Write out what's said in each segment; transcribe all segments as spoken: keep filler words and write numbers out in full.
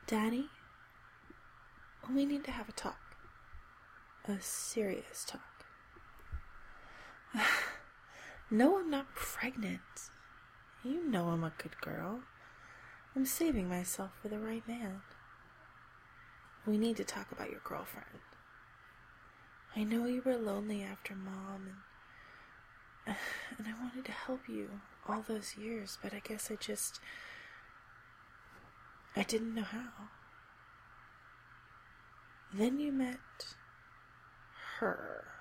Daddy, we need to have a talk. A serious talk. No, I'm not pregnant. You know I'm a good girl. I'm saving myself for the right man. We need to talk about your girlfriend. I know you were lonely after Mom, and, and I wanted to help you all those years, but I guess I just... I didn't know how. Then you met her.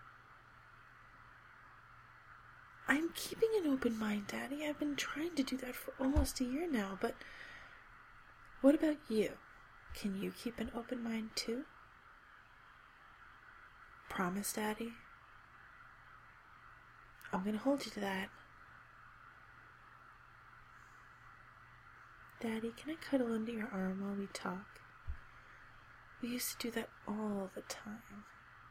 I'm keeping an open mind, Daddy. I've been trying to do that for almost a year now, but what about you? Can you keep an open mind too? Promise, Daddy? I'm gonna hold you to that. Daddy, can I cuddle under your arm while we talk? We used to do that all the time.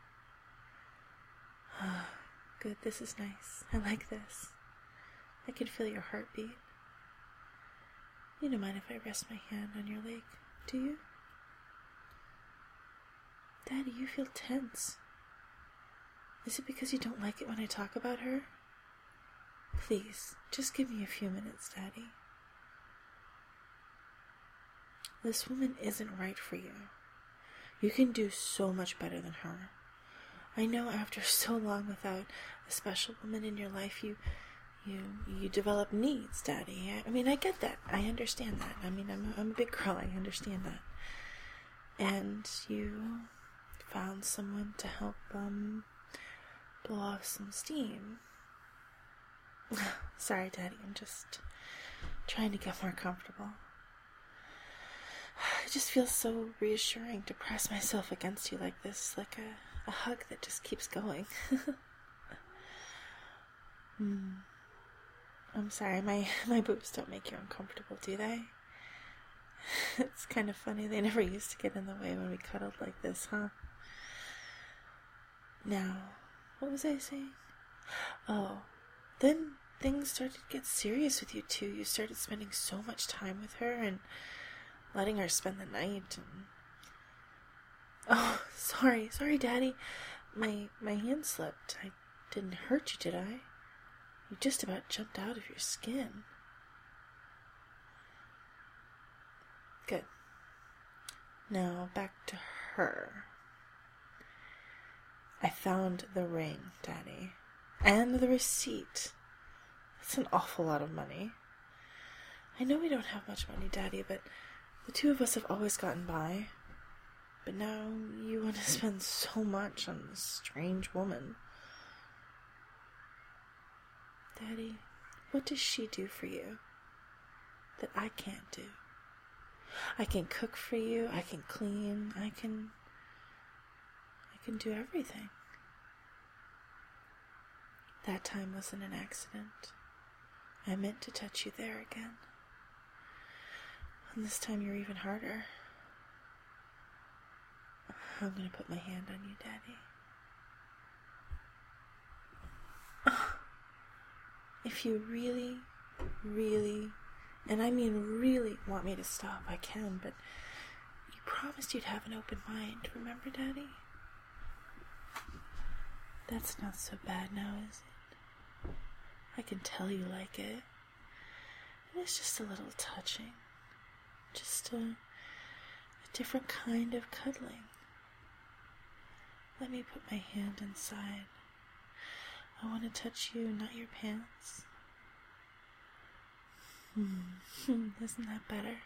Good, this is nice. I like this. I can feel your heartbeat. You don't mind if I rest my hand on your leg, do you? Daddy, you feel tense. Is it because you don't like it when I talk about her? Please, just give me a few minutes, Daddy. This woman isn't right for you. You can do so much better than her. I know after so long without a special woman in your life, you you you develop needs, Daddy. I, I mean, I get that. I understand that. I mean, I'm a, I'm a big girl. I understand that. And you found someone to help um blow off some steam. Sorry, Daddy. I'm just trying to get more comfortable. It just feels so reassuring to press myself against you like this, like a, a hug that just keeps going. hmm. I'm sorry, my, my boobs don't make you uncomfortable, do they? It's kind of funny, they never used to get in the way when we cuddled like this, huh? Now, what was I saying? Oh, then things started to get serious with you two. You started spending so much time with her and letting her spend the night, and oh, sorry, sorry, Daddy. My my hand slipped. I didn't hurt you, did I? You just about jumped out of your skin. Good. Now back to her. I found the ring, Daddy, and the receipt. That's an awful lot of money. I know we don't have much money, Daddy, but the two of us have always gotten by, but now you want to spend so much on this strange woman. Daddy, what does she do for you that I can't do? I can cook for you, I can clean, I can... I can do everything. That time wasn't an accident. I meant to touch you there again. And this time you're even harder. I'm gonna put my hand on you, Daddy. If you really, really, and I mean really want me to stop, I can, but you promised you'd have an open mind, remember, Daddy? That's not so bad now, is it? I can tell you like it. And it's just a little touching. Just a, a different kind of cuddling. Let me put my hand inside. I want to touch you, not your pants. Hmm. Isn't that better?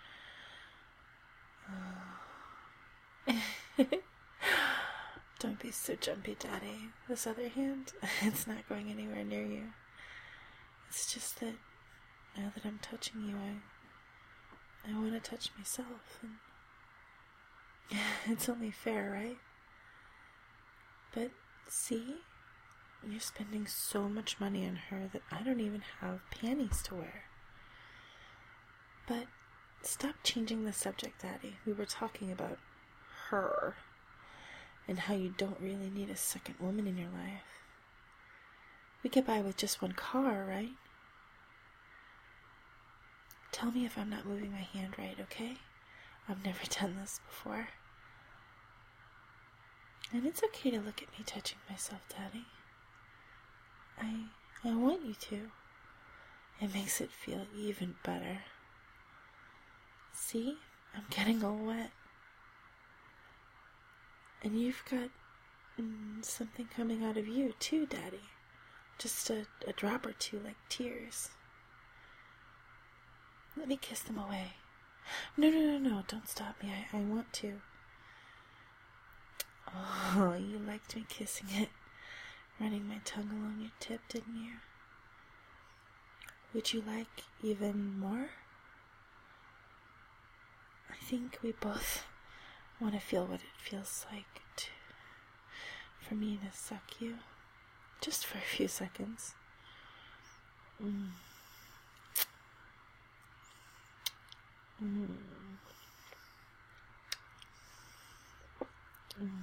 Oh. Don't be so jumpy, Daddy. This other hand, it's not going anywhere near you. It's just that now that I'm touching you, I, I want to touch myself. And it's only fair, right? But see, you're spending so much money on her that I don't even have panties to wear. But stop changing the subject, Daddy. We were talking about her and how you don't really need a second woman in your life. We get by with just one car, right? Tell me if I'm not moving my hand right, okay? I've never done this before. And it's okay to look at me touching myself, Daddy. I I want you to. It makes it feel even better. See? I'm getting all wet. And you've got mm, something coming out of you too, Daddy. Just a, a drop or two, like tears. Let me kiss them away. No, no, no, no, don't stop me. I, I want to. Oh, you liked me kissing it. Running my tongue along your tip, didn't you? Would you like even more? I think we both want to feel what it feels like to, for me to suck you. Just for a few seconds. Mm. Mm. Mm.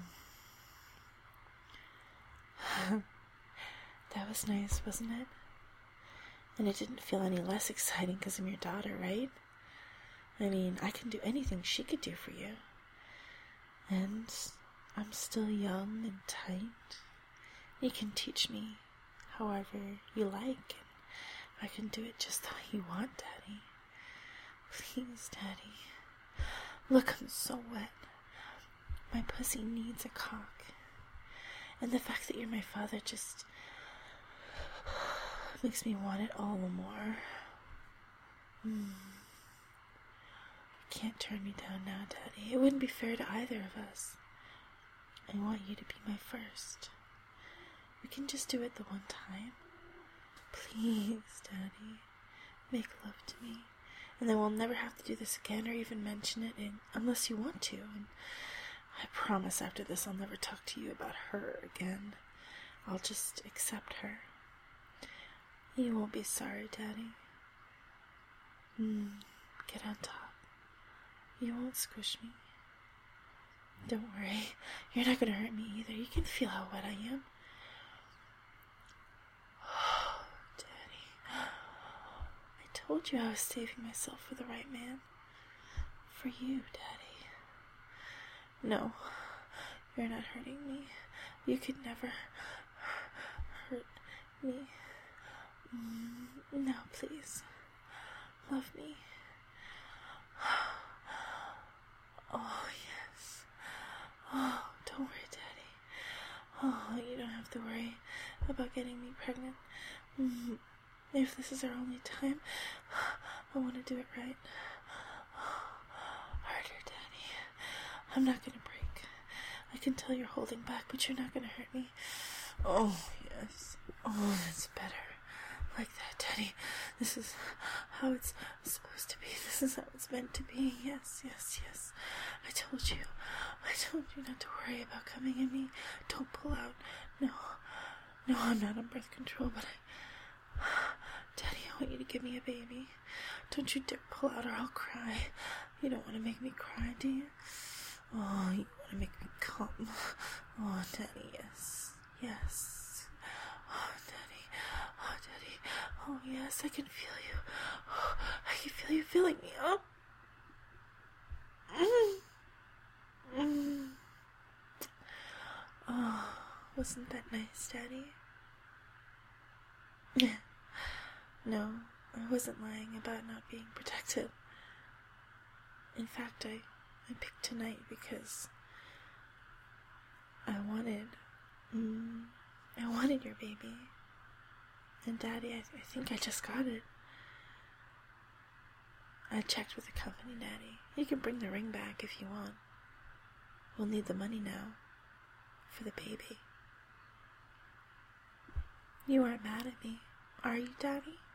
That was nice, wasn't it? And it didn't feel any less exciting because I'm your daughter, right? I mean, I can do anything she could do for you. And I'm still young and tight. You can teach me however you like, and I can do it just the way you want, Daddy. Please, Daddy. Look, I'm so wet. My pussy needs a cock. And the fact that you're my father just makes me want it all the more. Mm. You can't turn me down now, Daddy. It wouldn't be fair to either of us. I want you to be my first. We can just do it the one time. Please, Daddy. Make love to me. And then we'll never have to do this again or even mention it in, unless you want to. And I promise after this I'll never talk to you about her again. I'll just accept her. You won't be sorry, Daddy. Mm, get on top. You won't squish me. Don't worry. You're not going to hurt me either. You can feel how wet I am. Oh, Daddy. I told you I was saving myself for the right man. For you, Daddy. No, you're not hurting me. You could never hurt me. No, please. Love me. Oh, yes. Oh, don't worry, Daddy. Oh, you don't have to worry about getting me pregnant. If this is our only time, I want to do it right. Harder, Daddy. I'm not going to break. I can tell you're holding back, but you're not going to hurt me. Oh, yes. Oh, that's better. Like that, Daddy. This is how it's supposed to be. This is how it's meant to be. Yes, yes, yes. I told you. I told you not to worry about coming in me. Don't pull out. No. No, I'm not on birth control, but I... Daddy, I want you to give me a baby. Don't you dare pull out or I'll cry. You don't want to make me cry, do you? Oh, you want to make me come. Oh, Daddy, yes. Yes. Oh, Daddy. Oh, Daddy. Oh, yes, I can feel you. Oh, I can feel you feeling me. Oh. Mm. Mm. Oh, wasn't that nice, Daddy? No, I wasn't lying about not being protected. In fact, I, I picked tonight because I wanted, mm, I wanted your baby. And Daddy, I, I think I just got it. I checked with the company, Daddy. You can bring the ring back if you want. We'll need the money now for the baby. You aren't mad at me, are you, Daddy?